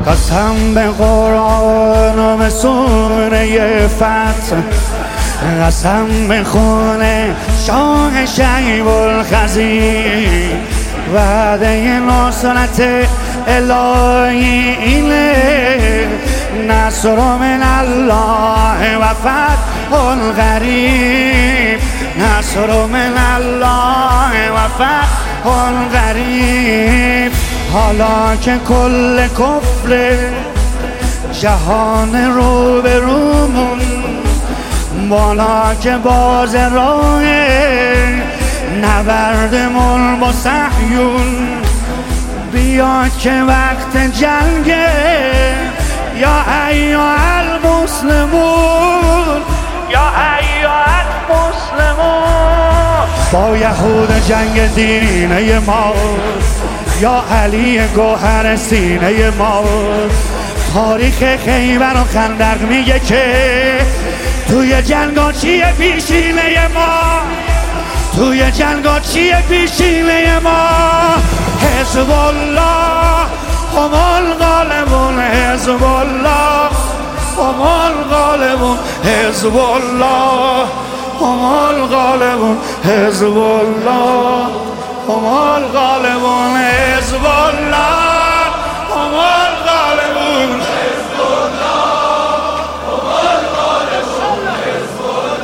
قسم به قرآن و به سوره فتح، قسم به خون شاه شیب الخزیر، وعده نصرت الهی اینه، نصر من الله و فتح قریب، نصر من الله و فتح قریب. حالا که کل کفر جهان رو به رومون، بالا که باز راه نبردمون با صهیون، بیا که وقت جنگه یا ایها المسلمون، یا ایها المسلمون. با یهود جنگ دینه ما، یا علی گوهر سینه ما. تاریخ خیبر و خندق میگه که توی جنگا چیه پیشینه ما، توی جنگا چیه پیشینه ما. حزب الله هم الغالبون، حزب الله هم الغالبون، حزب الله هم الغالبون، حزب الله هم الغالبون، حزب الله هم الغالبون، حزب الله هم الغالبون، حزب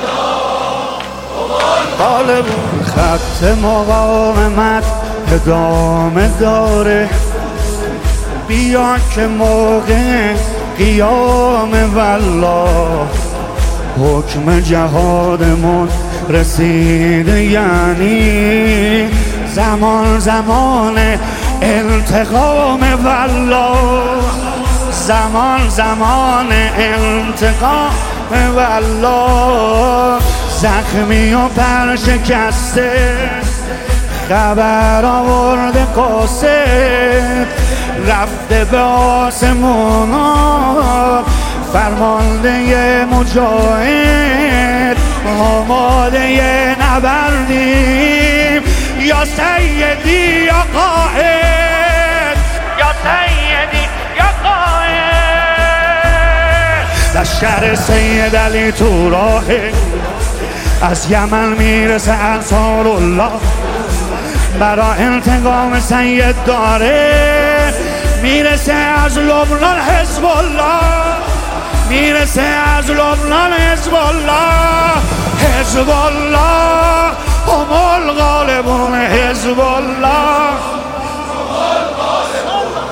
الله هم الغالبون. خط مقاومت ادامه داره، بیا که موقع قیام والله حکم جهادمون رسیده، یعنی زمان زمان انتقام والله، زمان زمان انتقام والله. زخمی و پرشکسته خبر آورده قاصد، رفته به آسمونا فرمانده مجاهد، آماده نبردیم یا سیدی یا قائد، یا سیدی یا قائد. لشکر سید علی تو راهه، از یمن میرسه انصار الله، برا انتقام سید داره، میرسه از لبنان حزب الله، میرسه از لبنان حزب الله، حزب الله هم الغالبون، حزب الله هم الغالبون،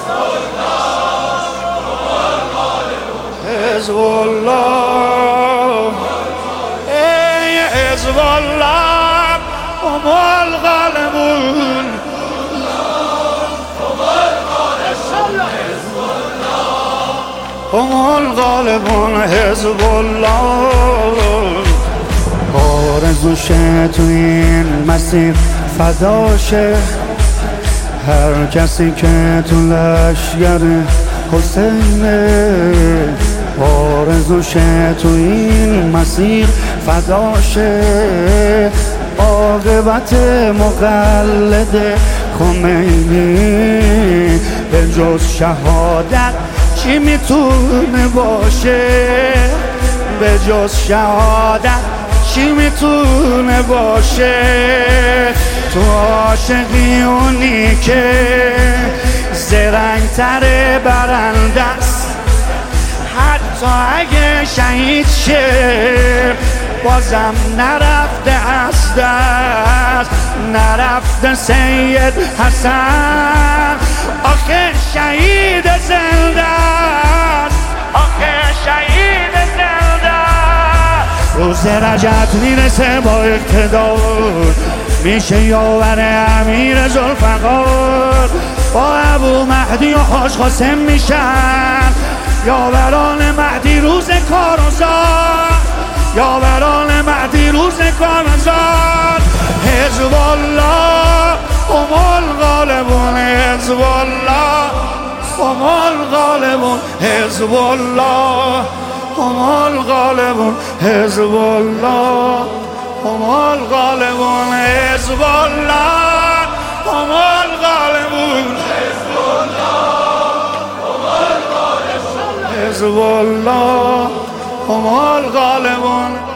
حزب الله، ای حزب الله هم الغالبون، هم الغالبون، حزب الله. آرزوشه تو این مسیر فداشه هر کسی که تو لشگر حسینه، آرزوشه تو این مسیر فداشه عاقبت مقلد خمینی. به جز شهادت چی میتونه باشه، به جز شهادت چی میتونه باشه. تو عاشقی اونی که زرنگ‌تر برنده است، حتی اگه شهید شه بازم نرفته از دست، نرفته سید حسن، آخه شهید زنده است، آخه شهید زنده است. روز رجب میرسه با اقتدار، میشه یاور امیر ذوالفقار، با ابو مهدی و حاج قاسم میشن یاوران مهدی روز کارزار، یاوران مهدی روز کارزار. حزب الله هم الغالبون، حزب الله هم الغالبون، حزب الله هم الغالبون، حزب الله هم الغالبون، حزب الله هم الغالبون، حزب الله هم حزب الله هم الغالبون.